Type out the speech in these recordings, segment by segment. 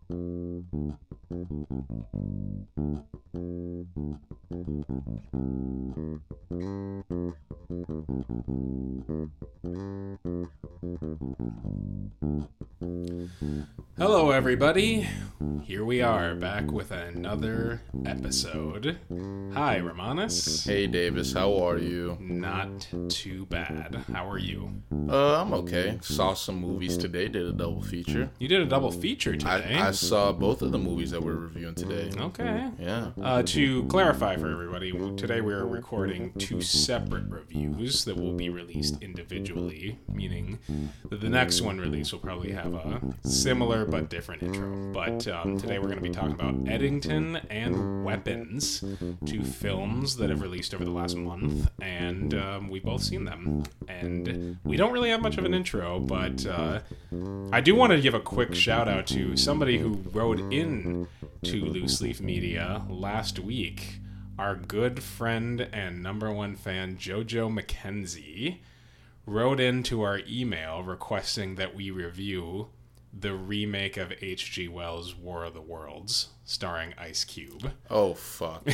Hello, everybody. Here we are, back with another episode. Hi, Romanus. Hey Davis, how are you? Not too bad. How are you? I'm okay. Saw some movies today, did a double feature. You did a double feature today. I saw both of the movies that we're reviewing today. Okay. Yeah. To clarify for everybody, today we're recording two separate reviews that will be released individually, meaning that the next one released will probably have a similar but different intro. But today we're going to be talking about Eddington and Weapons, two films that have released over the last month, and we've both seen them. And we don't really have much of an intro, but I do want to give a quick shout out to somebody who wrote in to Loose Leaf Media last week. Our good friend and number one fan, Jojo McKenzie, wrote into our email requesting that we review the remake of H.G. Wells' War of the Worlds, starring Ice Cube. Oh, fuck.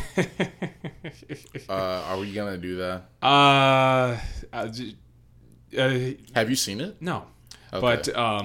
Are we gonna do that? Have you seen it? No. Okay. But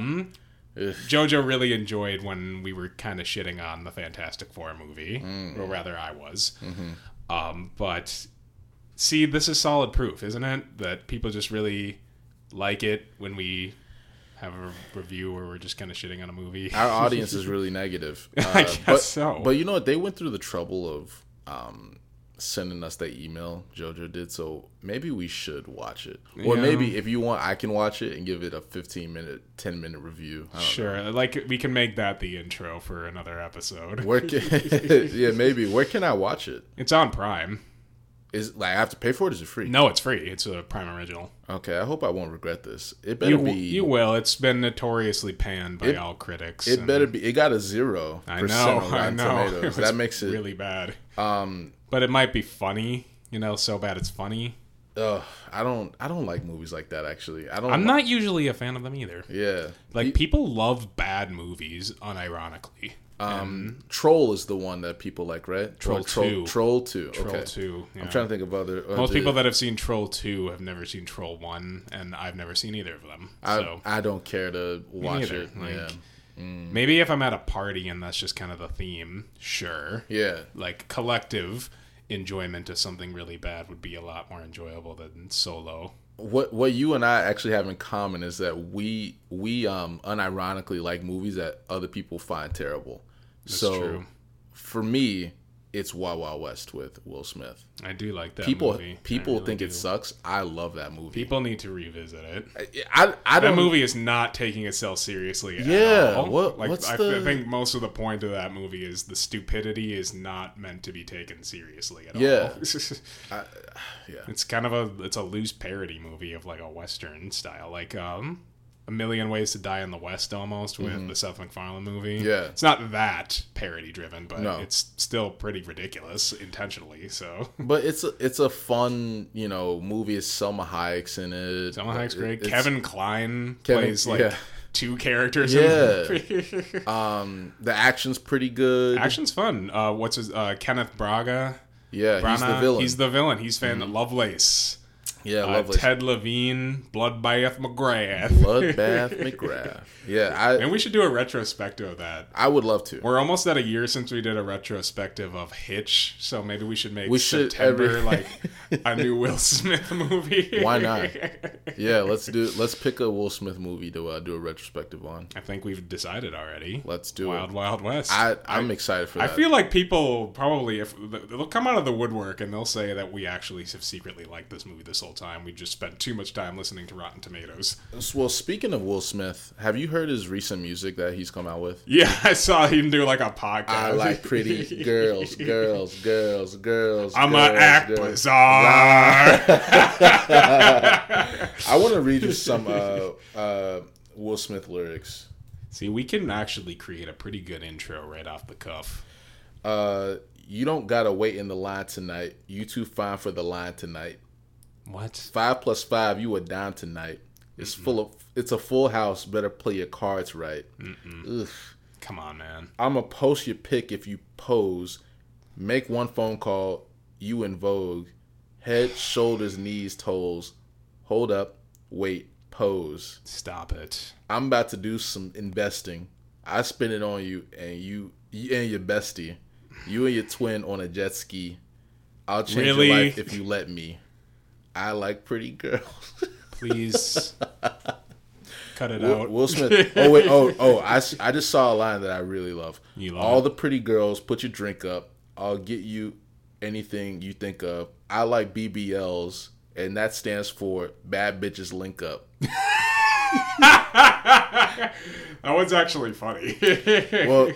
Jojo really enjoyed when we were kind of shitting on the Fantastic Four movie. Or rather, I was. Mm-hmm. But see, this is solid proof, isn't it? That people just really like it when we have a review where we're just kind of shitting on a movie. Our audience is really negative. I guess so. But you know what? They went through the trouble of sending us that email, Jojo did, so maybe we should watch it. Or maybe if you want, I can watch it and give it a 15-minute, 10-minute review. Sure. Like, we can make that the intro for another episode. Yeah, maybe. Where can I watch it? It's on Prime. I have to pay for it? Is it free? No, it's free. It's a Prime original. Okay, I hope I won't regret this. It better be. You will. It's been notoriously panned by all critics. It better be. It got a 0% I on Rotten know. Tomatoes. That makes it really bad. But it might be funny. So bad it's funny. I don't like movies like that. Actually, I'm not usually a fan of them either. Yeah, people love bad movies, unironically. Troll is the one that people like, right? Troll 2. Troll 2. Okay. Troll 2. Yeah. I'm trying to think of other. Most people that have seen Troll 2 have never seen Troll 1, and I've never seen either of them. So I don't care to watch it. Yeah. Maybe if I'm at a party and that's just kind of the theme, sure. Yeah. Like collective enjoyment of something really bad would be a lot more enjoyable than solo. What you and I actually have in common is that we unironically like movies that other people find terrible. That's so true. For me, it's Wild Wild West with Will Smith. I do like that movie. People really think it sucks. I love that movie. People need to revisit it. I don't. That movie is not taking itself seriously at all. I think most of the point of that movie is the stupidity is not meant to be taken seriously at all. Yeah. It's kind of a loose parody movie of like a Western style, like A Million Ways to Die in the West, almost, with the Seth MacFarlane movie. Yeah. It's not that parody driven, but No. it's still pretty ridiculous intentionally. So, but it's a fun movie. It's Selma Hayek's in it. Selma Hayek's great. Kevin Kline plays two characters. Yeah. In the movie. The action's pretty good. Action's fun. What's his Kenneth Braga? Yeah, Branagh, he's the villain. He's the villain. He's Lovelace. Yeah, Lovelace. Ted Levine, Bloodbath McGrath. Bloodbath McGrath. Yeah, and we should do a retrospective of that. I would love to. We're almost at a year since we did a retrospective of Hitch, so maybe we should make September like a new Will Smith movie. Why not? Yeah, let's pick a Will Smith movie to do a retrospective on. I think we've decided already. Let's do Wild Wild West. I'm excited for that. I feel like people probably, if they'll come out of the woodwork and they'll say that we actually have secretly liked this movie this whole time. We just spent too much time listening to Rotten Tomatoes. Well, speaking of Will Smith, have you heard his recent music that he's come out with? Yeah, I saw him do like a podcast. I like pretty girls. I'm an act bizarre. I want to read you some Will Smith lyrics. See, we can actually create a pretty good intro right off the cuff. You don't gotta wait in the line tonight. You too fine for the line tonight. What? 5 + 5, you a dime tonight. It's a full house. Better play your cards right. Ugh. Come on, man. I'm going to post your pic if you pose. Make one phone call. You in Vogue. Head, shoulders, knees, toes. Hold up. Wait. Pose. Stop it. I'm about to do some investing. I spend it on you and you and your bestie. You and your twin on a jet ski. I'll change your life if you let me. I like pretty girls. Please. Cut it out. Will Smith. Oh, wait. Oh, I just saw a line that I really love. You love All it? the pretty girls, put your drink up. I'll get you anything you think of. I like BBLs, and that stands for Bad Bitches Link Up. That one's actually funny. Well,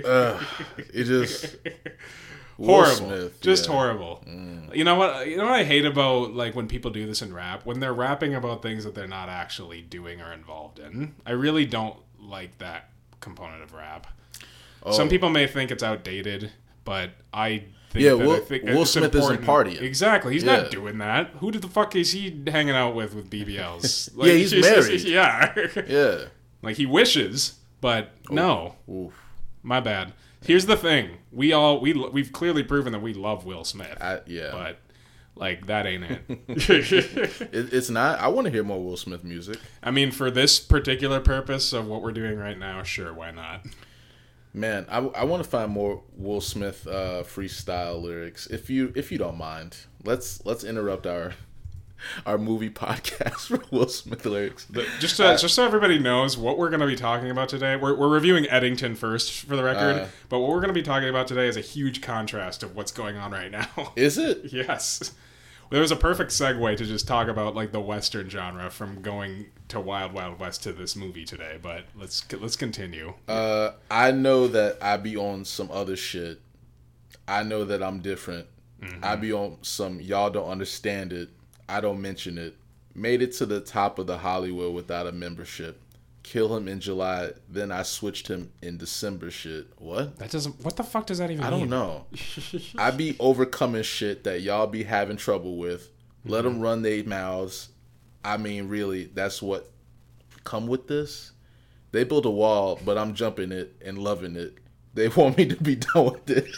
it just... Horrible. Smith, just yeah. horrible. You know what I hate about like when people do this in rap? When they're rapping about things that they're not actually doing or involved in. I really don't like that component of rap. Oh. Some people may think it's outdated, but I think Yeah, that Will Smith isn't partying. Exactly. He's Yeah. not doing that. Who the fuck is he hanging out with BBLs? Yeah, he's married. Yeah. Yeah. Like he wishes, but no. Oof. My bad. Here's the thing: we've clearly proven that we love Will Smith. Yeah. But like that ain't it. It's not. I want to hear more Will Smith music. I mean, for this particular purpose of what we're doing right now, sure, why not? Man, I want to find more Will Smith freestyle lyrics. If you don't mind, let's interrupt our movie podcast for Will Smith lyrics. Just so everybody knows what we're going to be talking about today. We're reviewing Eddington first, for the record. But what we're going to be talking about today is a huge contrast of what's going on right now. Is it? Yes. There was a perfect segue to just talk about like the Western genre from going to Wild Wild West to this movie today. But let's continue. I know that I be on some other shit. I know that I'm different. Mm-hmm. I be on some y'all don't understand it. I don't mention it. Made it to the top of the Hollywood without a membership. Kill him in July, then I switched him in December shit. What? What the fuck does that even mean? I don't know. I be overcoming shit that y'all be having trouble with. Let them run their mouths. I mean, really, that's what come with this? They built a wall, but I'm jumping it and loving it. They want me to be done with it.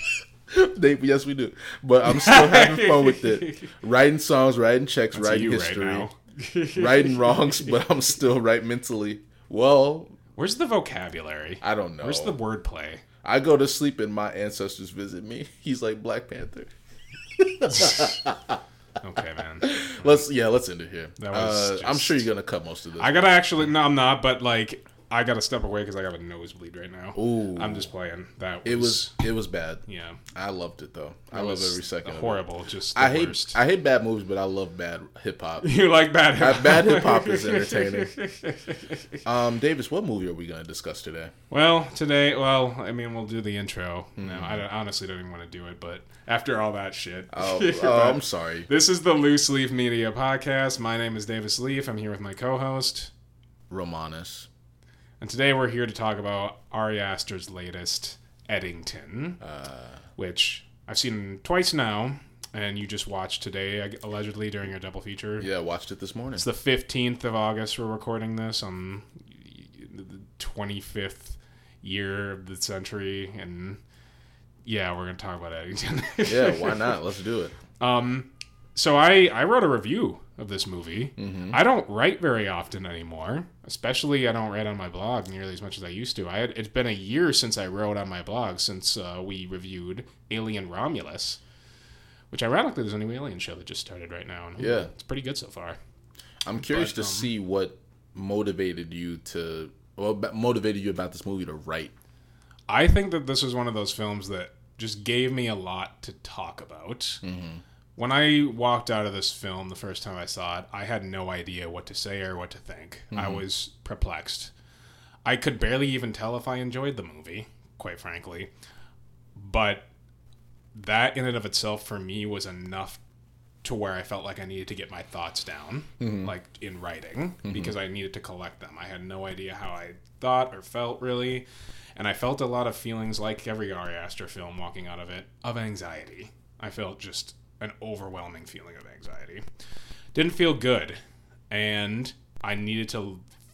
Yes, we do. But I'm still having fun with it. Writing songs, writing checks, That's writing you history. Right now. Righting wrongs, but I'm still right mentally. Well, where's the vocabulary? I don't know. Where's the wordplay? I go to sleep and my ancestors visit me. He's like Black Panther. Okay, man. Let's end it here. That was I'm sure you're gonna cut most of this. I gotta actually. No, I'm not. But like, I gotta step away because I got a nosebleed right now. Ooh. I'm just playing. It was bad. Yeah. I loved it though. I love every second. Horrible. Just the I hate worst. I hate bad movies, but I love bad hip hop. You like bad hip hop? Bad hip hop is entertaining. Davis, what movie are we gonna discuss today? Well, today, I mean, we'll do the intro. No, I honestly don't even want to do it, but after all that shit. I'm sorry. This is the Loose Leaf Media Podcast. My name is Davis Leaf. I'm here with my co-host, Romanus. And today we're here to talk about Ari Aster's latest, Eddington, which I've seen twice now, and you just watched today, allegedly, during your double feature. Yeah, I watched it this morning. It's the 15th of August we're recording this on the 25th year of the century, and yeah, we're going to talk about Eddington. Yeah, why not? Let's do it. So I wrote a review of this movie. Mm-hmm. I don't write very often anymore. Especially I don't write on my blog nearly as much as I used to. It's been a year since I wrote on my blog since we reviewed Alien Romulus. Which ironically there's a new Alien show that just started right now. And yeah. It's pretty good so far. I'm curious to see what motivated you about this movie to write. I think that this was one of those films that just gave me a lot to talk about. Mm-hmm. When I walked out of this film the first time I saw it, I had no idea what to say or what to think. Mm-hmm. I was perplexed. I could barely even tell if I enjoyed the movie, quite frankly. But that in and of itself for me was enough to where I felt like I needed to get my thoughts down, like in writing, because I needed to collect them. I had no idea how I thought or felt really. And I felt a lot of feelings like every Ari Aster film walking out of it, of anxiety. I felt just an overwhelming feeling of anxiety. Didn't feel good. And I needed to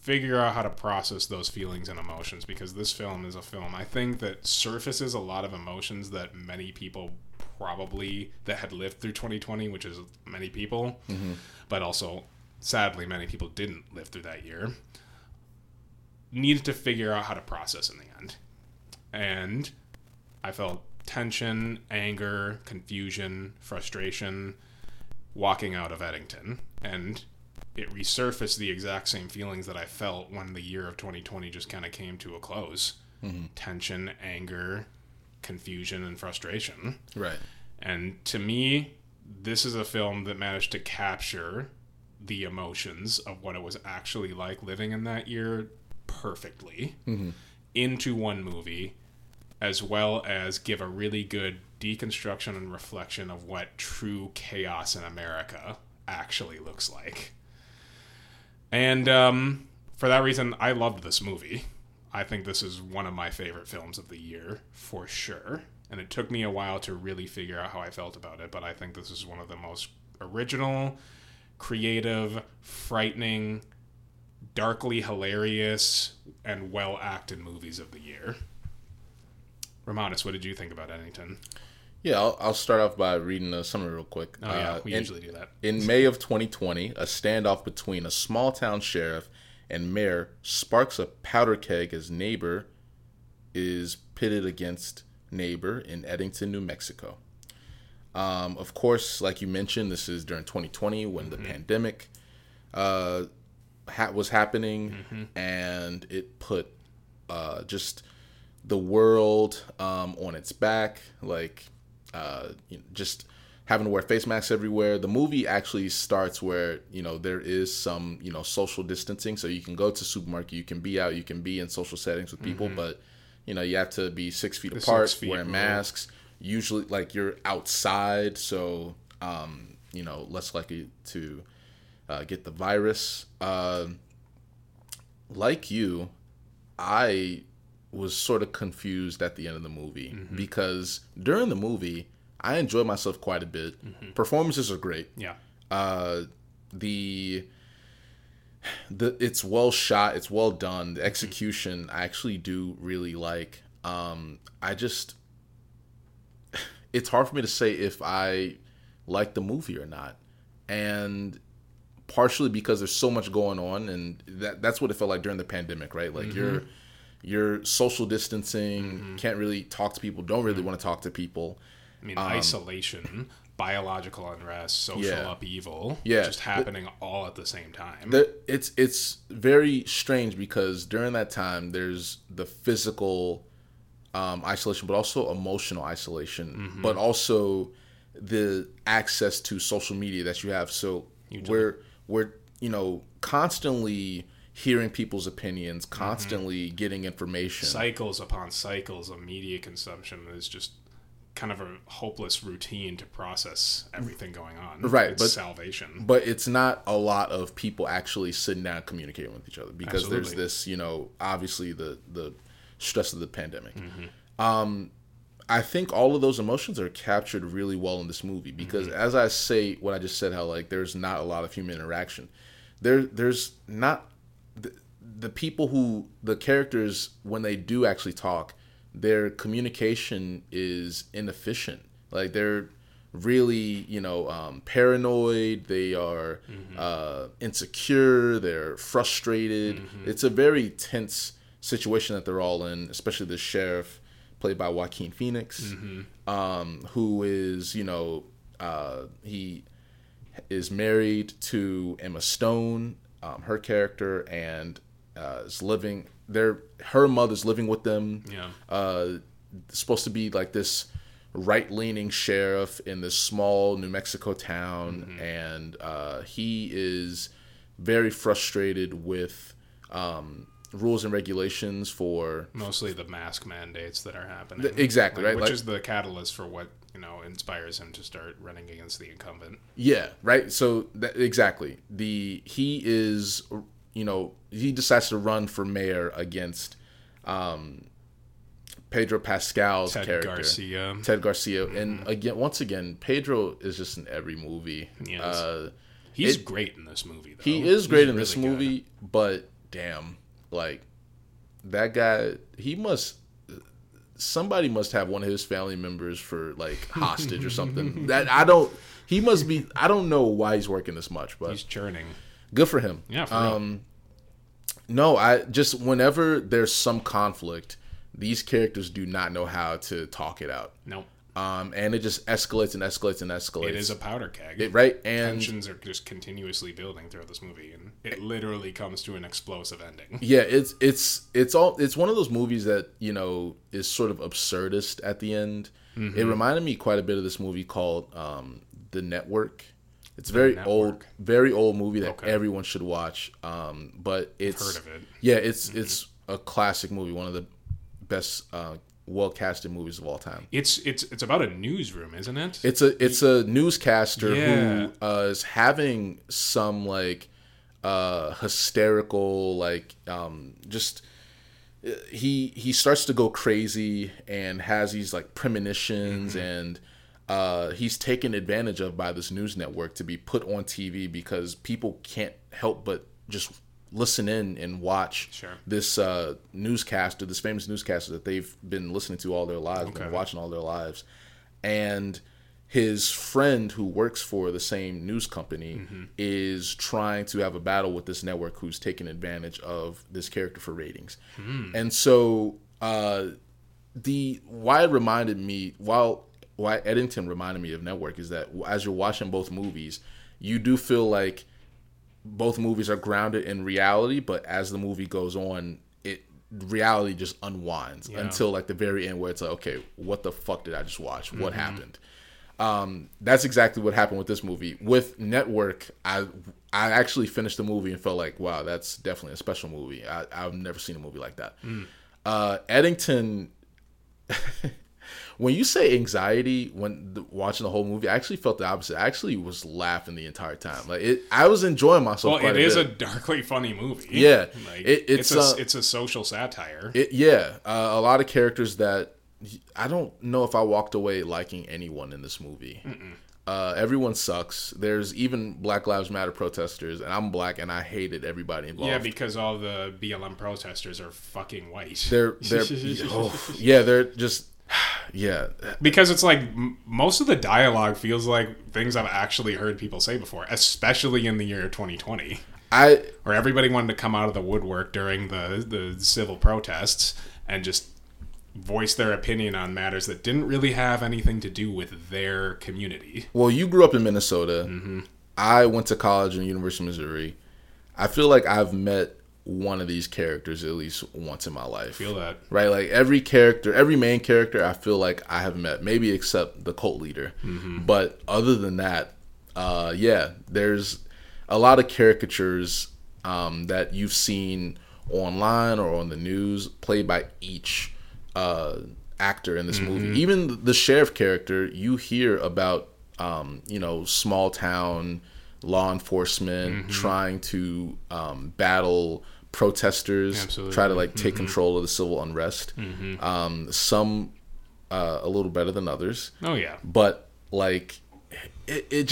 figure out how to process those feelings and emotions, because this film is a film, I think, that surfaces a lot of emotions that many people probably that had lived through 2020, which is many people, but also sadly many people didn't live through that year, needed to figure out how to process in the end. And I felt tension, anger, confusion, frustration walking out of Eddington, and it resurfaced the exact same feelings that I felt when the year of 2020 just kind of came to a close. Tension, anger, confusion, and frustration. Right. And to me, this is a film that managed to capture the emotions of what it was actually like living in that year perfectly into one movie, as well as give a really good deconstruction and reflection of what true chaos in America actually looks like. And for that reason, I loved this movie. I think this is one of my favorite films of the year, for sure. And it took me a while to really figure out how I felt about it, but I think this is one of the most original, creative, frightening, darkly hilarious, and well-acted movies of the year. Romanus, what did you think about Eddington? Yeah, I'll start off by reading a summary real quick. Oh, yeah, we usually do that. In May of 2020, a standoff between a small-town sheriff and mayor sparks a powder keg as neighbor is pitted against neighbor in Eddington, New Mexico. Of course, like you mentioned, this is during 2020 when the pandemic was happening, and it put just the world on its back, like just having to wear face masks everywhere. The movie actually starts where, there is some, social distancing. So you can go to supermarket, you can be out, you can be in social settings with people, but, you have to be 6 feet apart, 6 feet, wearing masks. Usually, like, you're outside, so, less likely to get the virus. Like you, I was sort of confused at the end of the movie because during the movie, I enjoyed myself quite a bit. Performances are great. Yeah. It's well shot. It's well done. The execution I actually do really like. It's hard for me to say if I like the movie or not, and partially because there's so much going on, and that's what it felt like during the pandemic, right? Like you're social distancing, can't really talk to people, don't really want to talk to people. I mean, isolation, biological unrest, social upheaval, just happening all at the same time. It's very strange because during that time, there's the physical isolation, but also emotional isolation, but also the access to social media that you have. So we're constantly hearing people's opinions, constantly getting information. Cycles upon cycles of media consumption is just kind of a hopeless routine to process everything going on. Right. It's salvation. But it's not a lot of people actually sitting down communicating with each other because there's this, obviously the stress of the pandemic. I think all of those emotions are captured really well in this movie because as I say what I just said, how like there's not a lot of human interaction. There's not the people who the characters, when they do actually talk, their communication is inefficient. Like they're really, paranoid. They are insecure. They're frustrated. It's a very tense situation that they're all in, especially the sheriff, played by Joaquin Phoenix, who is, he is married to Emma Stone, her character, and is living there. Her mother's living with them. Supposed to be like this right-leaning sheriff in this small New Mexico town, and he is very frustrated with rules and regulations for mostly the mask mandates that are happening. Exactly, right? Which is the catalyst for what inspires him to start running against the incumbent. Yeah, right. So exactly, he is, he decides to run for mayor against Pedro Pascal's character, Ted Garcia, and once again, Pedro is just in every movie. He's great in this movie, though. He is great in this movie, but damn, like that guy, somebody must have one of his family members for like hostage or something. I don't know why he's working this much, but he's churning. Good for him. Yeah, for real. No, I just, whenever there's some conflict, these characters do not know how to talk it out. Nope. And it just escalates and escalates and escalates. It is a powder keg. Right? And tensions are just continuously building throughout this movie, and it literally comes to an explosive ending. Yeah, it's one of those movies that, you know, is sort of absurdist at the end. Mm-hmm. It reminded me quite a bit of this movie called The Network. It's very old movie that everyone should watch. But it's I've heard of it. Yeah, it's a classic movie, one of the best well-casted movies of all time. It's about a newsroom, isn't it? It's a newscaster who is having some like hysterical, like just he starts to go crazy and has these like premonitions, and he's taken advantage of by this news network to be put on TV because people can't help but just listen in and watch this newscaster, this famous newscaster that they've been listening to all their lives, been watching all their lives. And his friend who works for the same news company is trying to have a battle with this network who's taking advantage of this character for ratings. And so why Eddington reminded me of Network is that as you're watching both movies, you do feel like both movies are grounded in reality, but as the movie goes on, reality just unwinds until like the very end where it's like, okay, what the fuck did I just watch? What happened? That's exactly what happened with this movie. With Network, I actually finished the movie and felt like, wow, that's definitely a special movie. I've never seen a movie like that. Eddington, when you say anxiety when watching the whole movie, I actually felt the opposite. I actually was laughing the entire time. Like I was enjoying myself. Well, it is a darkly funny movie. Yeah, like, it's a social satire. A lot of characters that I don't know if I walked away liking anyone in this movie. Everyone sucks. There's even Black Lives Matter protesters, and I'm black, and I hated everybody involved. Yeah, because all the BLM protesters are fucking white. They're they're just. Yeah, because it's like most of the dialogue feels like things I've actually heard people say before, especially in the year 2020. Where everybody wanted to come out of the woodwork during the civil protests and just voice their opinion on matters that didn't really have anything to do with their community. Well, you grew up in Minnesota. I went to college in University of Missouri. I feel like I've met one of these characters at least once in my life. I feel that. Right? Like every main character I feel like I have met, maybe except the cult leader. But other than that, there's a lot of caricatures that you've seen online or on the news played by each actor in this movie. Even the sheriff character, you hear about small town law enforcement trying to battle protesters, try to like take control of the civil unrest. Some a little better than others. Oh yeah, but like it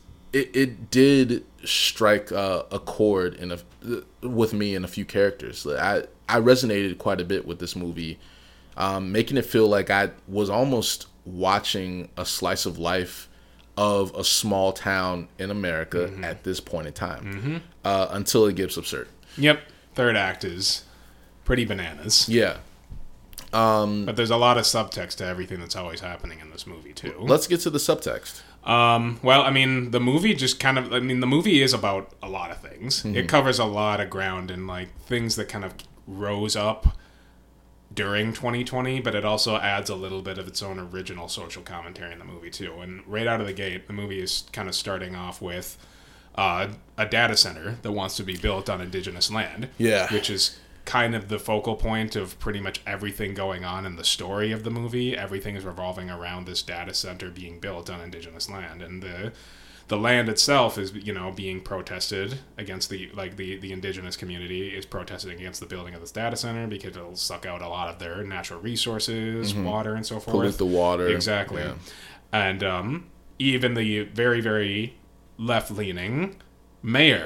did strike a chord with me in a few characters. I resonated quite a bit with this movie, making it feel like I was almost watching a slice of life of a small town in America at this point in time, until it gets absurd. Yep. Third act is pretty bananas. Yeah. But there's a lot of subtext to everything that's always happening in this movie, too. Let's get to the subtext. Well, I mean, the movie the movie is about a lot of things. It covers a lot of ground and, like, things that kind of rose up during 2020, but it also adds a little bit of its own original social commentary in the movie, too. And right out of the gate, the movie is kind of starting off with a data center that wants to be built on indigenous land. Yeah. Which is kind of the focal point of pretty much everything going on in the story of the movie. Everything is revolving around this data center being built on indigenous land. And the land itself is, being protested against the indigenous community is protesting against the building of this data center because it'll suck out a lot of their natural resources, water and so forth. Pollute the water. Exactly. Yeah. And even the very, very left-leaning mayor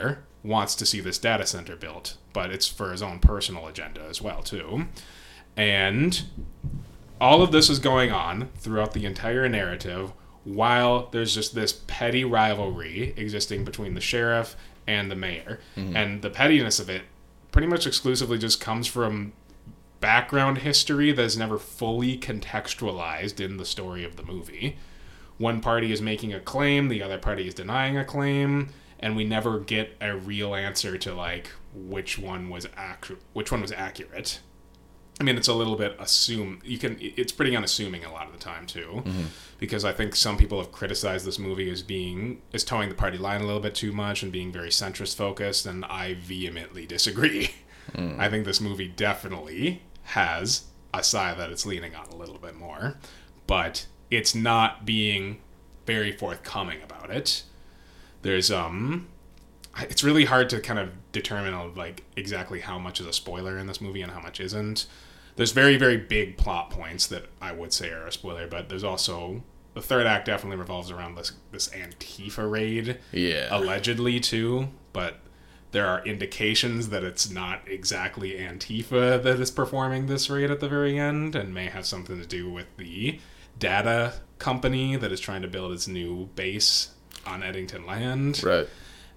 wants to see this data center built, but it's for his own personal agenda as well, too. And all of this is going on throughout the entire narrative while there's just this petty rivalry existing between the sheriff and the mayor. And the pettiness of it pretty much exclusively just comes from background history that's never fully contextualized in the story of the movie. One party is making a claim, the other party is denying a claim, and we never get a real answer to like which one was accurate. I mean, it's a little bit it's pretty unassuming a lot of the time too, because I think some people have criticized this movie as towing the party line a little bit too much and being very centrist focused, and I vehemently disagree. I think this movie definitely has a side that it's leaning on a little bit more, but it's not being very forthcoming about it. There's it's really hard to kind of determine like exactly how much is a spoiler in this movie and how much isn't. There's very, very big plot points that I would say are a spoiler, but there's also the third act definitely revolves around this Antifa raid, allegedly too, but there are indications that it's not exactly Antifa that is performing this raid at the very end, and may have something to do with the data company that is trying to build its new base on Eddington land. Right.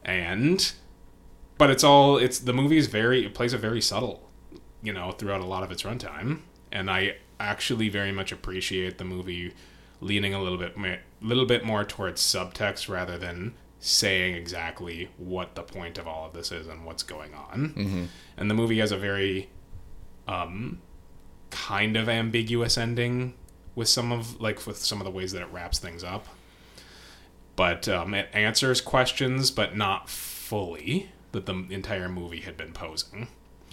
But the movie it plays it very subtle, throughout a lot of its runtime. And I actually very much appreciate the movie leaning a little bit more towards subtext rather than saying exactly what the point of all of this is and what's going on. And the movie has a very kind of ambiguous ending with some of the ways that it wraps things up. But it answers questions, but not fully, that the entire movie had been posing.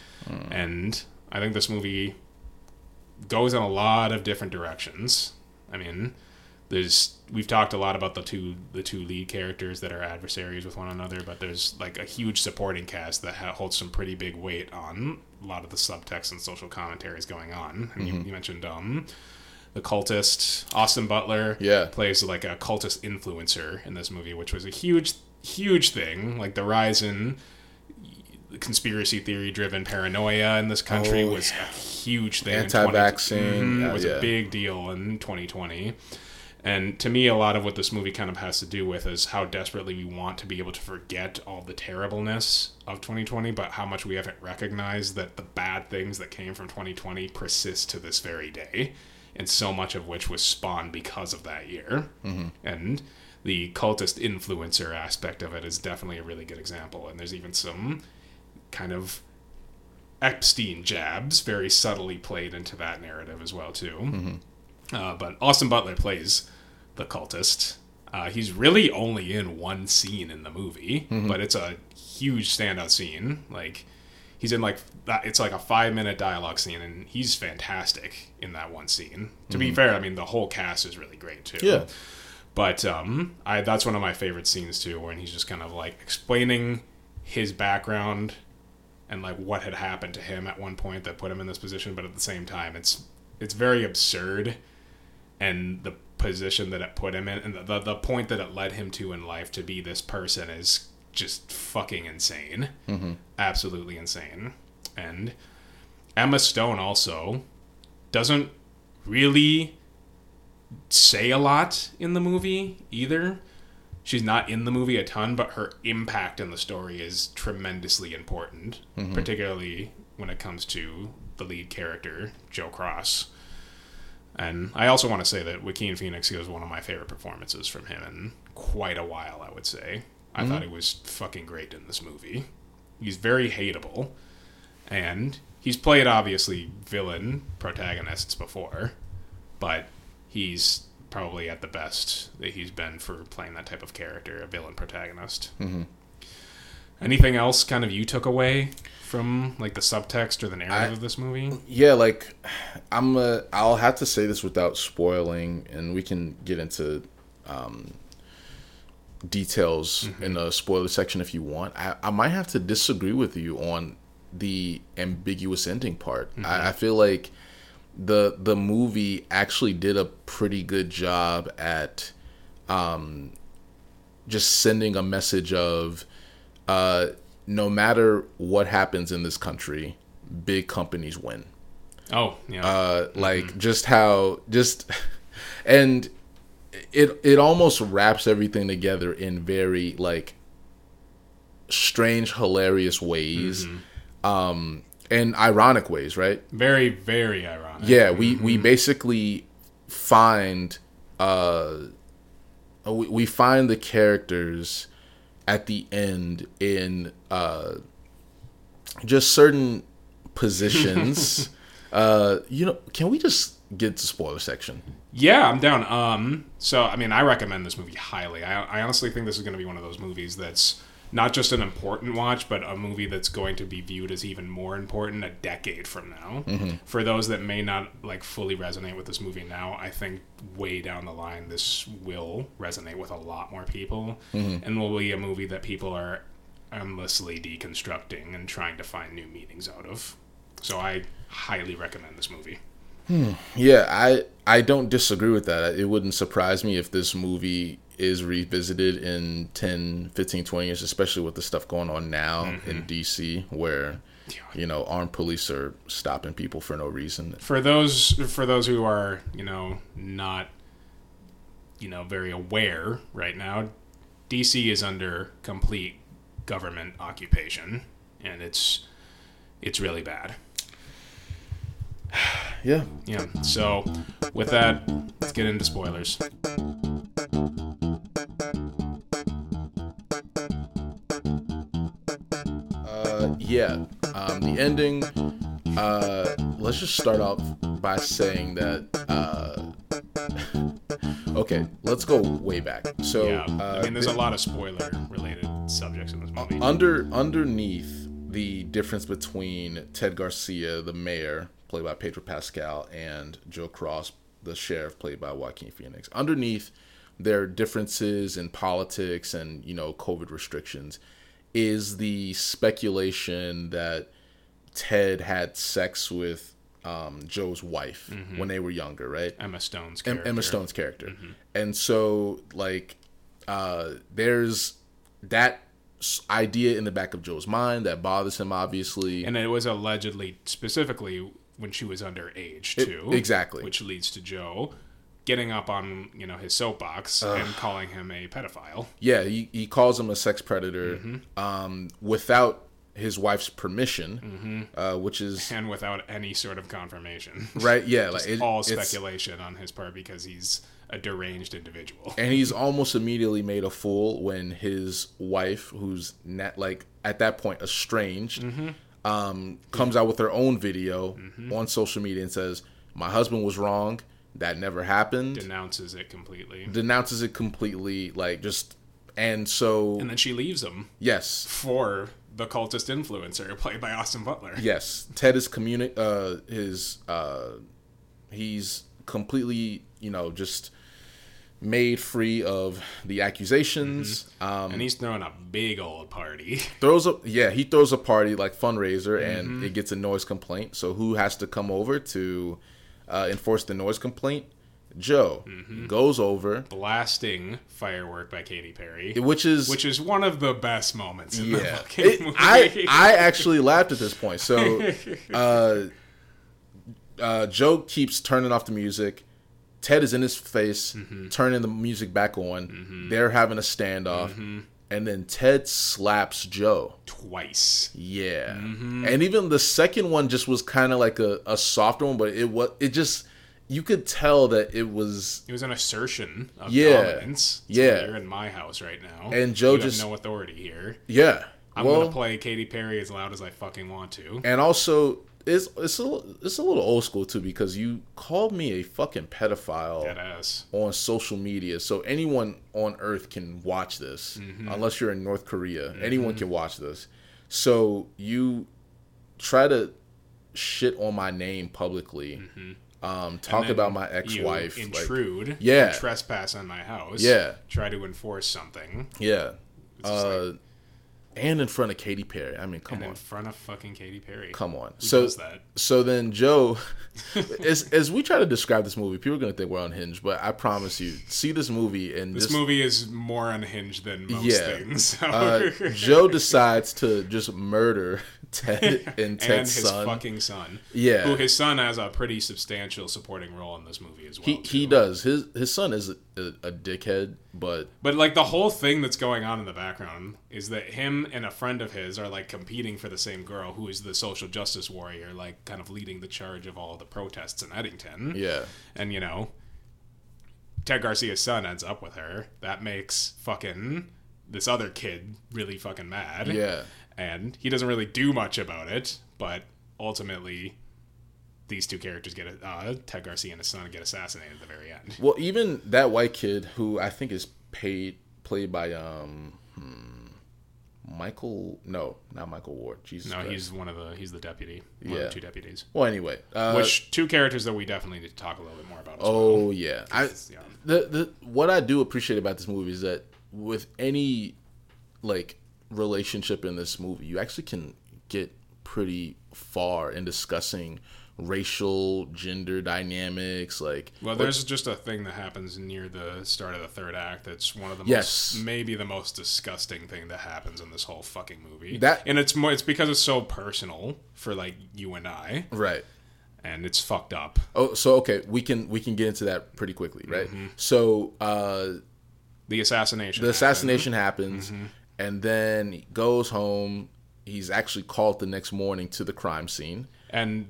And I think this movie goes in a lot of different directions. I mean, we've talked a lot about the two lead characters that are adversaries with one another, but there's like a huge supporting cast that holds some pretty big weight on a lot of the subtext and social commentaries going on. And you mentioned the cultist Austin Butler plays like a cultist influencer in this movie, which was a huge thing. Like the rise in conspiracy theory driven paranoia in this country was a huge thing. Anti-vaccine was a big deal in 2020. And to me, a lot of what this movie kind of has to do with is how desperately we want to be able to forget all the terribleness of 2020, but how much we haven't recognized that the bad things that came from 2020 persist to this very day, and so much of which was spawned because of that year. And the cultist influencer aspect of it is definitely a really good example. And there's even some kind of Epstein jabs very subtly played into that narrative as well, too. But Austin Butler plays the cultist. He's really only in one scene in the movie, but it's a huge standout scene. Like, he's in it's like a 5-minute dialogue scene, and he's fantastic in that one scene. To be fair, I mean, the whole cast is really great too. Yeah. But that's one of my favorite scenes too, when he's just kind of like explaining his background and like what had happened to him at one point that put him in this position, but at the same time, it's very absurd, and the position that it put him in, and the point that it led him to in life to be this person is just fucking insane. Absolutely insane. And Emma Stone also doesn't really say a lot in the movie either. She's not in the movie a ton, but her impact in the story is tremendously important, particularly when it comes to the lead character, Joe Cross. And I also want to say that Joaquin Phoenix gives one of my favorite performances from him in quite a while, I would say. I thought he was fucking great in this movie. He's very hateable, and he's played, obviously, villain protagonists before, but he's probably at the best that he's been for playing that type of character, a villain protagonist. Anything else kind of you took away from like the subtext or the narrative of this movie? Yeah, like I'll have to say this without spoiling, and we can get into details in the spoiler section if you want. I might have to disagree with you on the ambiguous ending part. I feel like the movie actually did a pretty good job at just sending a message of no matter what happens in this country, big companies win. Oh, yeah. Like just how and it almost wraps everything together in very like strange, hilarious ways, and ironic ways, right? Very, very ironic. Yeah, we basically find we find the characters at the end in just certain positions. Can we just get to spoiler section? Yeah, I'm down. So, I mean, I recommend this movie highly. I honestly think this is going to be one of those movies that's not just an important watch, but a movie that's going to be viewed as even more important a decade from now. For those that may not like fully resonate with this movie now, I think way down the line this will resonate with a lot more people, and will be a movie that people are endlessly deconstructing and trying to find new meanings out of. So I highly recommend this movie. Yeah, I don't disagree with that. It wouldn't surprise me if this movie is revisited in 10, 15, 20 years, especially with the stuff going on now in DC, where armed police are stopping people for no reason. For those who are not very aware right now, DC is under complete government occupation, and it's really bad. Yeah. So with that, let's get into spoilers. The ending. Let's just start off by saying that. Okay, let's go way back. So there's a lot of spoiler-related subjects in this movie. Underneath the difference between Ted Garcia, the mayor, played by Pedro Pascal, and Joe Cross, the sheriff, played by Joaquin Phoenix. Underneath their differences in politics and COVID restrictions is the speculation that Ted had sex with Joe's wife when they were younger, right? Emma Stone's character. And so, there's that idea in the back of Joe's mind that bothers him, obviously. And it was allegedly, specifically, when she was underage, too. Exactly. Which leads to Joe getting up on his soapbox and calling him a pedophile. Yeah, he calls him a sex predator without his wife's permission, which is... And without any sort of confirmation. Right, yeah. Just all speculation on his part because he's a deranged individual. And he's almost immediately made a fool when his wife, who's at that point estranged, comes out with her own video on social media and says, "My husband was wrong. That never happened." Denounces it completely. And so... And then she leaves him. Yes. For the cultist influencer played by Austin Butler. Yes. Ted is he's completely, just made free of the accusations. And he's throwing a big old party. He throws a party like fundraiser, and it gets a noise complaint. So who has to come over to enforce the noise complaint? Joe goes over, blasting "Firework" by Katy Perry, which is one of the best moments in the fucking movie. I actually laughed at this point. So Joe keeps turning off the music. Ted is in his face, turning the music back on. They're having a standoff, and then Ted slaps Joe twice. Yeah, and even the second one just was kind of like a softer one, but it just. You could tell that it was an assertion of dominance. Yeah, you're in my house right now, and Joe you just have no authority here. Yeah, I'm gonna play Katy Perry as loud as I fucking want to. And also, it's a little old school too, because you called me a fucking pedophile on social media, so anyone on Earth can watch this, unless you're in North Korea. Anyone can watch this. So you try to shit on my name publicly. Talk about my ex-wife. Intrude. Trespass on my house. Yeah. Try to enforce something. Yeah. And in front of Katy Perry. I mean, come on. In front of fucking Katy Perry. Come on. Who does that? So then Joe As we try to describe this movie, people are gonna think we're unhinged, but I promise you, see this movie and this movie is more unhinged than most things. So. Joe decides to just murder Ted and Ted's and his son. fucking son. Yeah, who his son has a pretty substantial supporting role in this movie as well. He does. His son is a dickhead, but like the whole thing that's going on in the background is that him and a friend of his are like competing for the same girl, who is the social justice warrior, like kind of leading the charge of all the protests in Eddington. Yeah, and Ted Garcia's son ends up with her. That makes fucking this other kid really fucking mad. Yeah. And he doesn't really do much about it, but ultimately these two characters get Ted Garcia and his son get assassinated at the very end. Well, even that white kid, who I think is played by Michael. No, not Michael Ward. Jesus. No, Christ. he's the deputy. One of the two deputies. Well, anyway, which two characters that we definitely need to talk a little bit more about. Yeah. What I do appreciate about this movie is that with any like relationship in this movie, you actually can get pretty far in discussing racial, gender dynamics. There's just a thing that happens near the start of the third act that's one of the maybe the most disgusting thing that happens in this whole fucking movie. And it's because it's so personal for like you and I, right? And it's fucked up. Oh, so okay, we can get into that pretty quickly, right? Mm-hmm. So the assassination happens. Mm-hmm. And then he goes home. He's actually called the next morning to the crime scene. And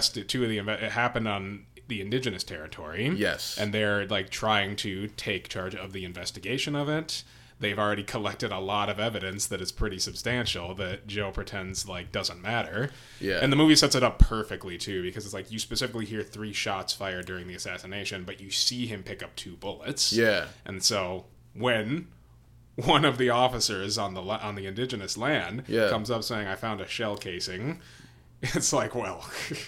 it happened on the indigenous territory. Yes. And they're like trying to take charge of the investigation of it. They've already collected a lot of evidence that is pretty substantial that Joe pretends like doesn't matter. Yeah. And the movie sets it up perfectly too, because it's like you specifically hear 3 shots fired during the assassination, but you see him pick up 2 bullets. Yeah. And so when one of the officers on the indigenous land comes up saying, "I found a shell casing," it's like, well,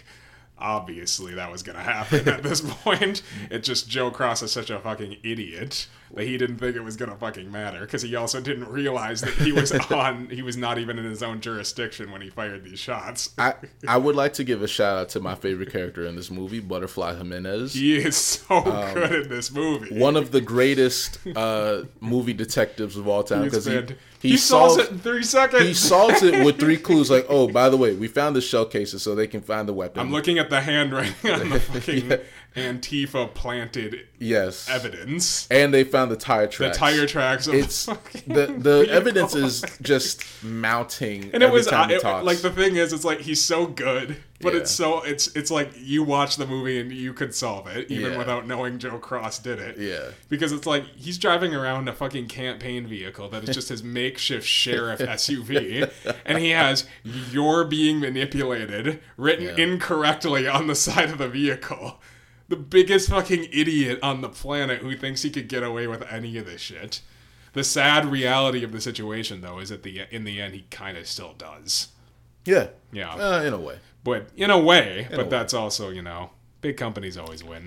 obviously that was going to happen at this point. It's just Joe Cross is such a fucking idiot that he didn't think it was going to fucking matter, because he also didn't realize that he was not even in his own jurisdiction when he fired these shots. I would like to give a shout out to my favorite character in this movie, Butterfly Jimenez. He is so good in this movie. One of the greatest movie detectives of all time, because he solves it in 3 seconds. He solves it with 3 clues, like, oh, by the way, we found the shell cases so they can find the weapon. I'm looking at the handwriting on the fucking Antifa planted evidence. And they found the tire tracks. The tire tracks. It's the evidence is just mounting. And every time he talks. Like the thing is, it's like he's so good, but it's like you watch the movie and you could solve it even without knowing Joe Cross did it. Yeah. Because it's like he's driving around a fucking campaign vehicle that is just his makeshift sheriff SUV, and he has "You're being manipulated" written incorrectly on the side of the vehicle. The biggest fucking idiot on the planet who thinks he could get away with any of this shit. The sad reality of the situation, though, is that in the end, he kind of still does. Yeah. Yeah. In a way. But in a way, that's also, big companies always win.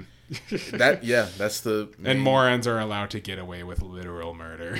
That's the main... And morons are allowed to get away with literal murder.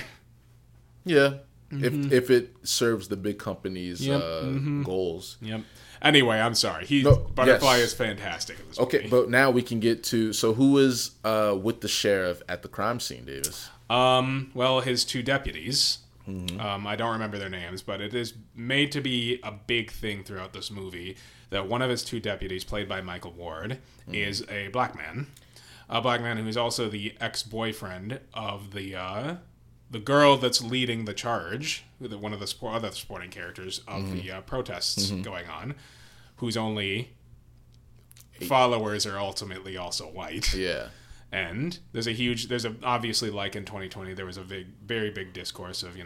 Yeah. Mm-hmm. If it serves the big company's goals. Yep. Anyway, I'm sorry. Butterfly is fantastic in this movie. Okay, but now we can get to... So who is with the sheriff at the crime scene, Davis? Well, his 2 deputies. Mm-hmm. I don't remember their names, but it is made to be a big thing throughout this movie that one of his 2 deputies, played by Michael Ward, is a black man. A black man who is also the ex-boyfriend of the girl that's leading the charge, one of the other supporting characters of the protests going on, whose only followers are ultimately also white. Yeah. And obviously, like in 2020, there was a very big discourse of,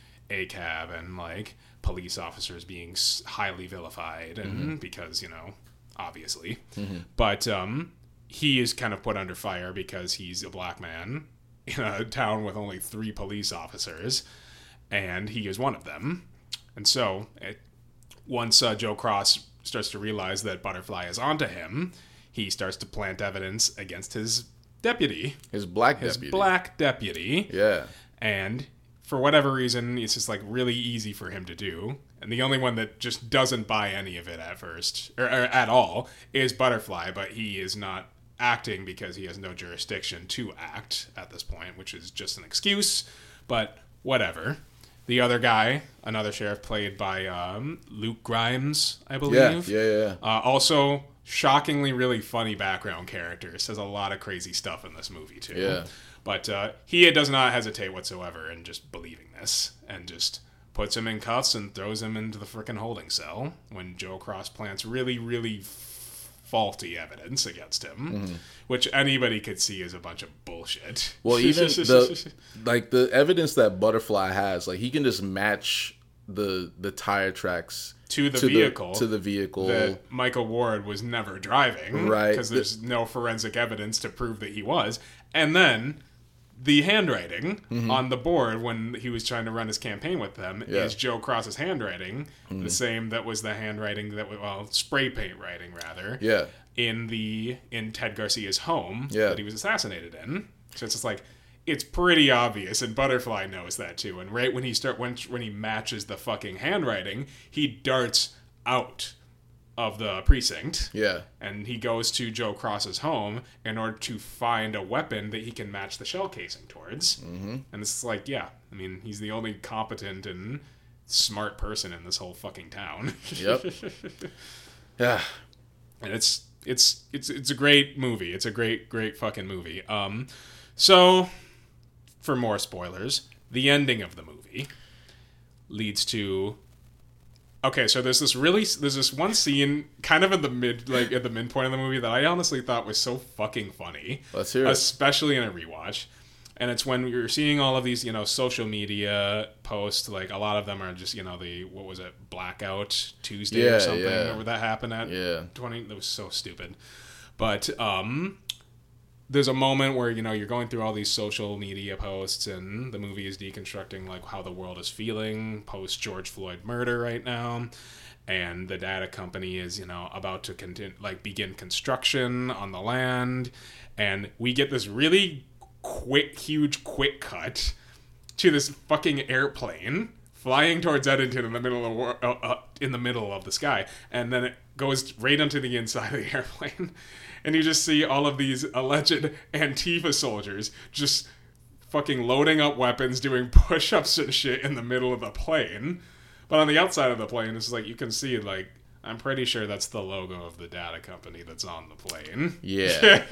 ACAB and like police officers being highly vilified, and because, obviously. Mm-hmm. But he is kind of put under fire because he's a black man in a town with only 3 police officers, and he is one of them. And so, once Joe Cross starts to realize that Butterfly is onto him, he starts to plant evidence against his deputy. His black deputy. Yeah. And for whatever reason, it's just like really easy for him to do. And the only one that just doesn't buy any of it at first, or at all, is Butterfly, but he is not acting because he has no jurisdiction to act at this point, which is just an excuse, but whatever. The other guy, another sheriff played by Luke Grimes, I believe. Yeah. Also, shockingly really funny background character. Says a lot of crazy stuff in this movie, too. Yeah. But he does not hesitate whatsoever in just believing this, and just puts him in cuffs and throws him into the frickin' holding cell when Joe Cross plants really, really faulty evidence against him, which anybody could see is a bunch of bullshit. Well, even the evidence that Butterfly has, like he can just match the tire tracks to the vehicle that Michael Ward was never driving, right? Because there's no forensic evidence to prove that he was, and then the handwriting on the board when he was trying to run his campaign with them is Joe Cross's handwriting, the same that was the handwriting that spray paint writing rather, in Ted Garcia's home that he was assassinated in. So it's just like it's pretty obvious, and Butterfly knows that too. And right when he matches the fucking handwriting, he darts out of the precinct. Yeah. And he goes to Joe Cross's home in order to find a weapon that he can match the shell casing towards. Mm-hmm. And it's like, I mean, he's the only competent and smart person in this whole fucking town. Yep. Yeah. And it's a great movie. It's a great fucking movie. So for more spoilers, the ending of the movie leads to okay, so there's this one scene kind of at the midpoint of the movie that I honestly thought was so fucking funny. Let's hear it. Especially in a rewatch. And it's when you're seeing all of these, social media posts, like a lot of them are just, what was it, Blackout Tuesday or something? Yeah. Remember that happened at 20? That was so stupid. But there's a moment where, you're going through all these social media posts and the movie is deconstructing like how the world is feeling post George Floyd murder right now. And the data company is, about to begin construction on the land. And we get this really huge quick cut to this fucking airplane flying towards Edmonton in the middle of the sky. And then it goes right onto the inside of the airplane. And you just see all of these alleged Antifa soldiers just fucking loading up weapons, doing push-ups and shit in the middle of the plane. But on the outside of the plane, it's like you can see, like, I'm pretty sure that's the logo of the data company that's on the plane. Yeah.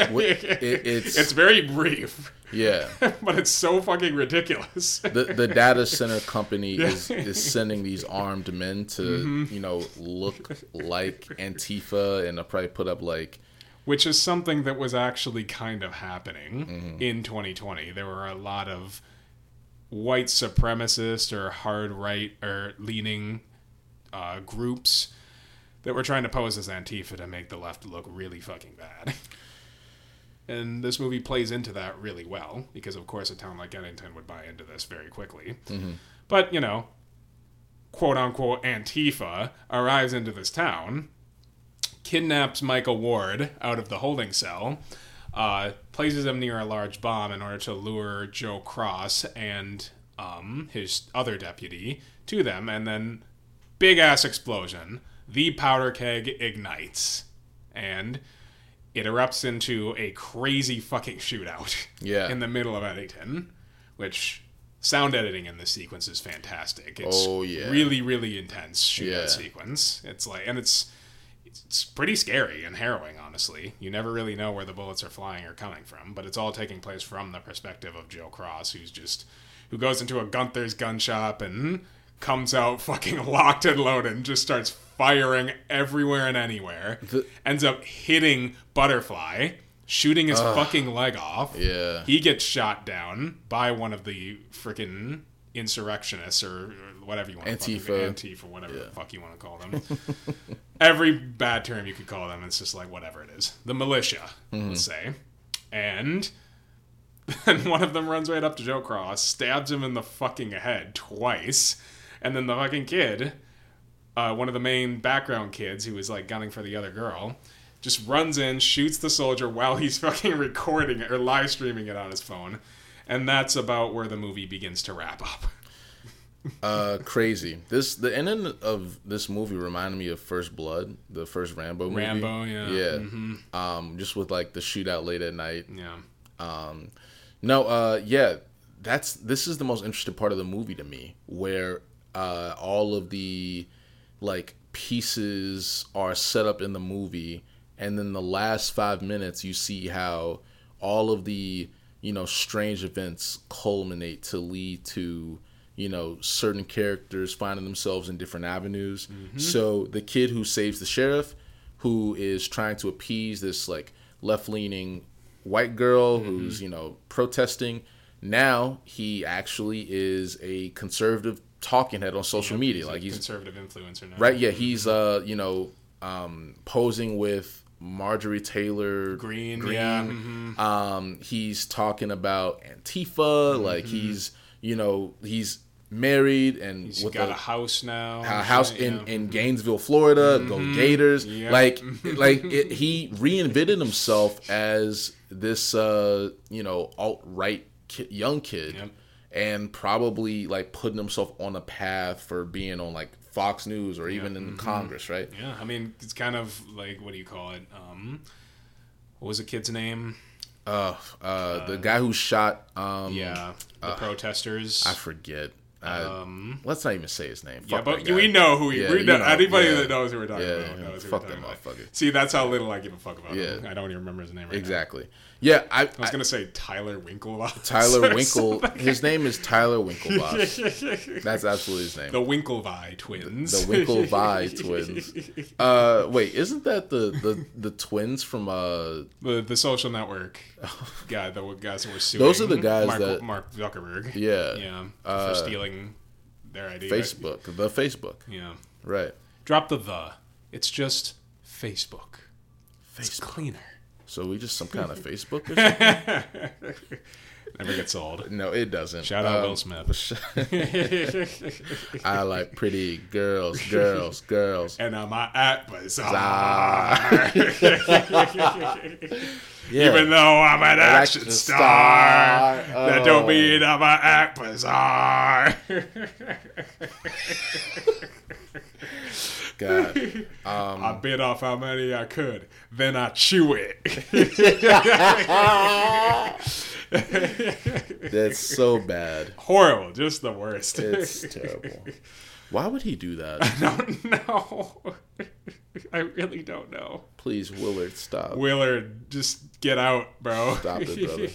It's very brief. Yeah. But it's so fucking ridiculous. The data center company is sending these armed men to, look like Antifa, and they'll probably put up, like... Which is something that was actually kind of happening in 2020. There were a lot of white supremacist or hard right or leaning groups that were trying to pose as Antifa to make the left look really fucking bad. And this movie plays into that really well because, of course, a town like Edmonton would buy into this very quickly. Mm-hmm. But, quote-unquote Antifa arrives into this town, kidnaps Michael Ward out of the holding cell, places him near a large bomb in order to lure Joe Cross and his other deputy to them, and then big-ass explosion. The powder keg ignites, and it erupts into a crazy fucking shootout in the middle of Edmonton, which sound editing in this sequence is fantastic. It's really, really intense shootout sequence. It's like, and it's pretty scary and harrowing, honestly. You never really know where the bullets are flying or coming from, but it's all taking place from the perspective of Joe Cross, who goes into a Gunther's gun shop and comes out fucking locked and loaded and just starts firing everywhere and anywhere. Ends up hitting Butterfly, shooting his fucking leg off. Yeah. He gets shot down by one of the freaking insurrectionists or whatever you want to call them. Antifa, whatever the fuck you want to call them. Every bad term you could call them, it's just like whatever it is. The militia, let's say. And then one of them runs right up to Joe Cross, stabs him in the fucking head twice, and then the fucking kid, one of the main background kids who was like gunning for the other girl, just runs in, shoots the soldier while he's fucking recording it or live streaming it on his phone, And that's about where the movie begins to wrap up. Crazy. The ending of this movie reminded me of First Blood, the first Rambo movie. Rambo, yeah. Yeah. Mm-hmm. Just with like the shootout late at night. Yeah. This is the most interesting part of the movie to me, where all of the like pieces are set up in the movie, and then the last 5 minutes you see how all of the strange events culminate to lead to certain characters finding themselves in different avenues. Mm-hmm. So the kid who saves the sheriff, who is trying to appease this like left-leaning white girl who's protesting, now he actually is a conservative talking head on social media. He's like he's conservative influencer now. Right, yeah, he's posing with Marjorie Taylor Greene. Yeah. Mm-hmm. He's talking about Antifa, like he's married and he's got a house now. A house in Gainesville, Florida. Go Gators. Yep. He reinvented himself as this alt-right young kid. Yep. And probably like putting himself on a path for being on like Fox News or even in Congress, right? Yeah, I mean, it's kind of like, what do you call it? What was the kid's name? The guy who shot. The protesters. I forget. Let's not even say his name. Yeah, Fuck but that guy. we know who he. Yeah, we know, anybody yeah. that knows who we're talking about. Yeah, Knows who fuck we're that talking about. motherfucker. See, that's how little I give a fuck about Yeah. him. I don't even remember his name right Exactly. now. Yeah, I was gonna say Tyler Winklevoss. Tyler Winkle. His name is Tyler Winklevoss. That's absolutely his name. The Winklevi twins. The Winklevi twins. Wait, isn't that the twins from the Social Network guy? The guys that were suing. Those are the guys Mark Zuckerberg. Yeah. For stealing their idea. Facebook. The Facebook. Yeah. Right. Drop the. It's just Facebook. It's cleaner. So we just some kind of Facebook or something? Never gets old. No, it doesn't. Shout out Will Smith. I like pretty girls. And I'm at Bazaar. Yeah. Even though I'm an action star, that don't mean I'm an act Bazaar. God. I bit off how many I could, then I chew it. That's so bad. Horrible, just the worst. It's terrible. Why would he do that? I don't know. I really don't know. Please, Willard, stop. Willard, just get out, bro. Stop it, brother.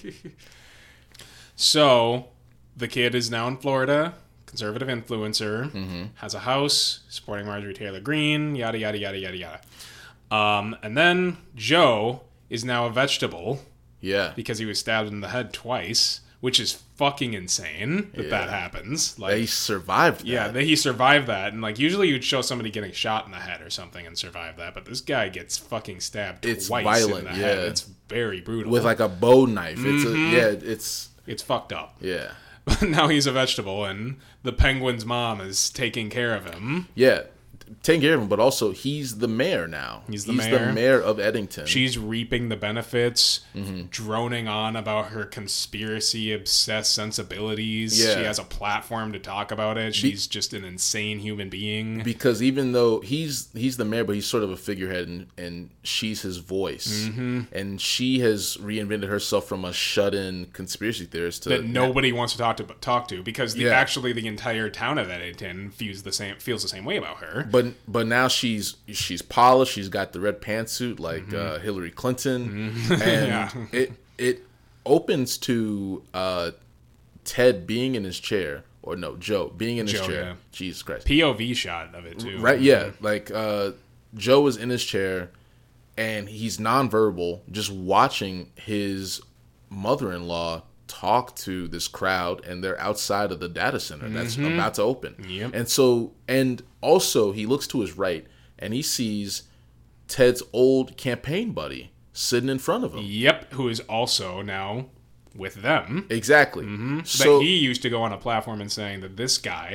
So, the kid is now in Florida, conservative influencer, has a house, supporting Marjorie Taylor Greene, yada, yada, yada, yada, yada. And then Joe is now a vegetable. Yeah. Because he was stabbed in the head twice, which is fucking insane that happens. Like, he survived that. Yeah, he survived that. And, like, usually you'd show somebody getting shot in the head or something and survive that. But this guy gets fucking stabbed twice violent, in the head. It's very brutal. With, like, a bow knife. It's fucked up. Yeah. But now he's a vegetable, and the penguin's mom is taking care of him. Yeah. Taking care of him, but also he's the mayor now. He's the mayor of Eddington. She's reaping the benefits, droning on about her conspiracy-obsessed sensibilities. Yeah. She has a platform to talk about it. She's just an insane human being. Because even though he's the mayor, but he's sort of a figurehead, and she's his voice. And she has reinvented herself from a shut-in conspiracy theorist to that nobody wants to talk to because actually the entire town of Eddington feels the same way about her. But now she's polished. She's got the red pantsuit like Hillary Clinton, and it opens to Ted being in his chair, or no, Joe being in his chair. Yeah. Jesus Christ, POV shot of it too. Right? Yeah, like Joe is in his chair, and he's nonverbal, just watching his mother-in-law talk to this crowd, and they're outside of the data center that's about to open. Yep. And also he looks to his right and he sees Ted's old campaign buddy sitting in front of him. Yep, who is also now with them. Exactly. So but he used to go on a platform and saying that this guy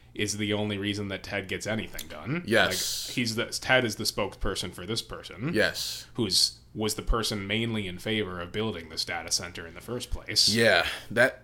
is the only reason that Ted gets anything done. Yes. Like, Ted is the spokesperson for this person. Yes. Was the person mainly in favor of building this data center in the first place. Yeah. That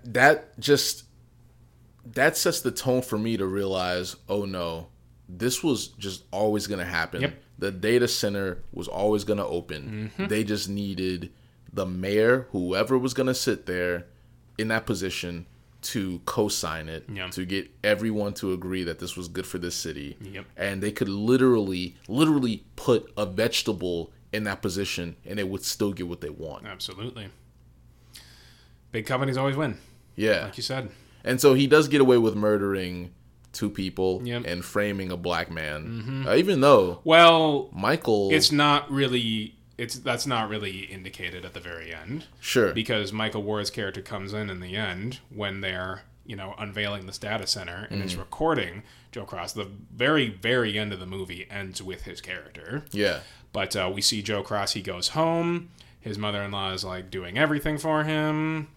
sets the tone for me to realize, oh no, this was just always going to happen. Yep. The data center was always going to open. Mm-hmm. They just needed the mayor, whoever was going to sit there in that position, to co-sign it, to get everyone to agree that this was good for this city. Yep. And they could literally put a vegetable in that position and they would still get what they want. Absolutely. Big companies always win. Yeah. Like you said. And so he does get away with murdering 2 people and framing a black man. Mm-hmm. Even though Michael... That's not really indicated at the very end. Sure. Because Michael Ward's character comes in the end when they're, unveiling this data center and it's recording Joe Cross. The very, very end of the movie ends with his character. Yeah. But we see Joe Cross, he goes home. His mother-in-law is, like, doing everything for him.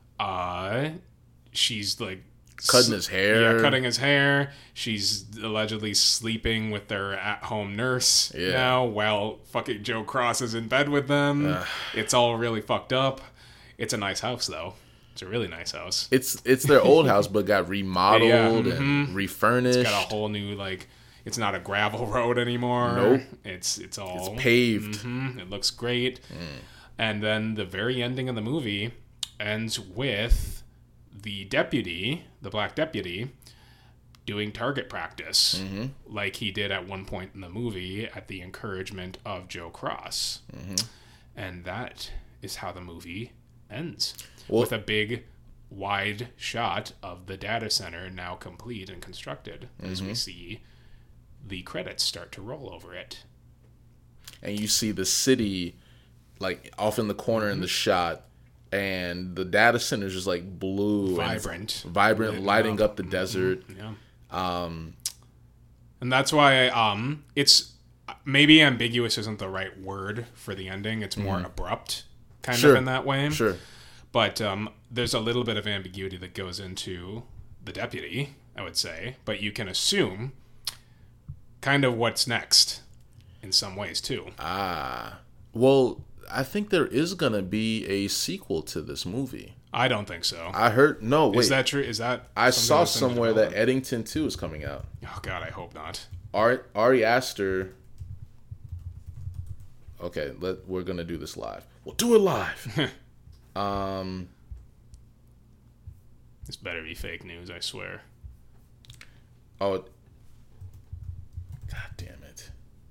She's, like... Cutting his hair. Yeah, cutting his hair. She's allegedly sleeping with their at-home nurse now while fucking Joe Cross is in bed with them. It's all really fucked up. It's a nice house, though. It's a really nice house. It's their old house, but got remodeled and refurnished. It's got a whole new, like... It's not a gravel road anymore. Nope. It's all... It's paved. Mm-hmm. It looks great. And then the very ending of the movie ends with... the black deputy, doing target practice like he did at one point in the movie at the encouragement of Joe Cross. And that is how the movie ends. With a big, wide shot of the data center now complete and constructed as we see the credits start to roll over it. And you see the city, like, off in the corner in the shot, and the data center is just like blue, vibrant, lighting up the desert. And that's why it's maybe ambiguous isn't the right word for the ending. It's more abrupt, kind of in that way. Sure. But there's a little bit of ambiguity that goes into the deputy, I would say. But you can assume kind of what's next in some ways too. Well, I think there is going to be a sequel to this movie. I don't think so. I heard... No, wait. Is that true? Is that... I saw somewhere that Eddington 2 is coming out. Oh, God, I hope not. Ari Aster... Okay, we're going to do this live. We'll do it live. This better be fake news, I swear. Oh... God damn it.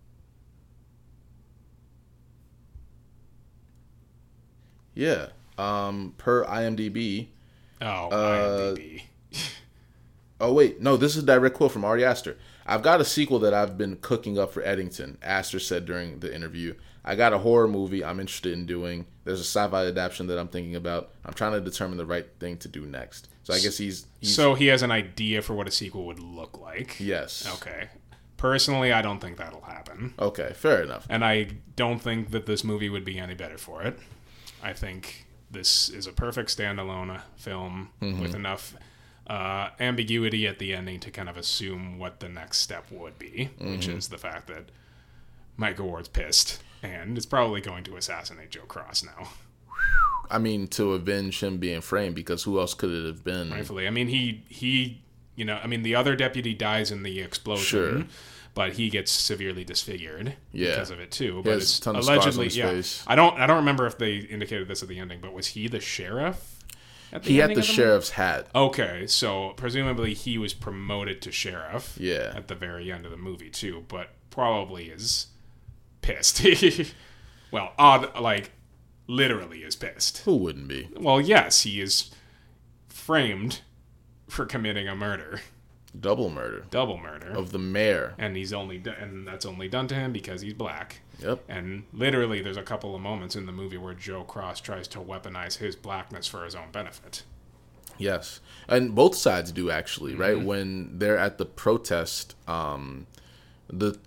Yeah. Per IMDb. IMDb. Oh, wait. No, this is a direct quote from Ari Aster. I've got a sequel that I've been cooking up for Eddington, Aster said during the interview. I got a horror movie I'm interested in doing. There's a sci-fi adaptation that I'm thinking about. I'm trying to determine the right thing to do next. So I guess he's... So he has an idea for what a sequel would look like? Yes. Okay. Personally, I don't think that'll happen. Okay, fair enough. And I don't think that this movie would be any better for it. I think this is a perfect standalone film with enough ambiguity at the ending to kind of assume what the next step would be, which is the fact that Michael Ward's pissed and is probably going to assassinate Joe Cross now. I mean, to avenge him being framed, because who else could it have been? Rightfully. I mean, he the other deputy dies in the explosion. Sure. But he gets severely disfigured because of it too. But it's allegedly, face. I don't remember if they indicated this at the ending, but was he the sheriff? He had the sheriff's hat. Okay, so presumably he was promoted to sheriff. Yeah. At the very end of the movie too, but probably is pissed. Well, literally is pissed. Who wouldn't be? Well, yes, he is framed for committing a murder. Double murder of the mayor, and that's only done to him because he's black. Yep. And literally, there's a couple of moments in the movie where Joe Cross tries to weaponize his blackness for his own benefit. Yes, and both sides do actually, right? When they're at the protest, the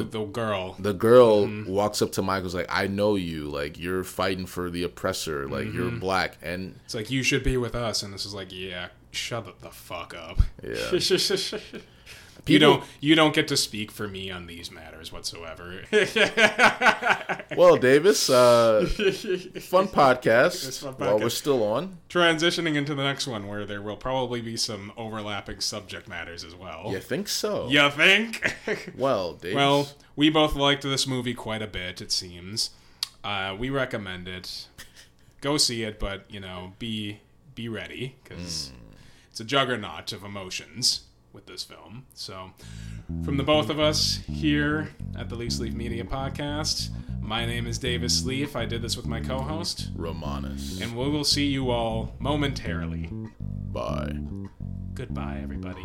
girl walks up to Michael's like, "I know you, like you're fighting for the oppressor, like you're black," and it's like, you should be with us, and this is like, yeah. Shut the fuck up. Yeah. You don't get to speak for me on these matters whatsoever. Well, Davis, fun podcast while we're still on. Transitioning into the next one, where there will probably be some overlapping subject matters as well. You think so? You think? Well, Davis. Well, we both liked this movie quite a bit, it seems. We recommend it. Go see it, but, be ready, because it's a juggernaut of emotions with this film. So, from the both of us here at the Leaf Sleeve Media Podcast, my name is Davis Leaf. I did this with my co-host, Romanus. and we will see you all momentarily. Bye. Goodbye, everybody.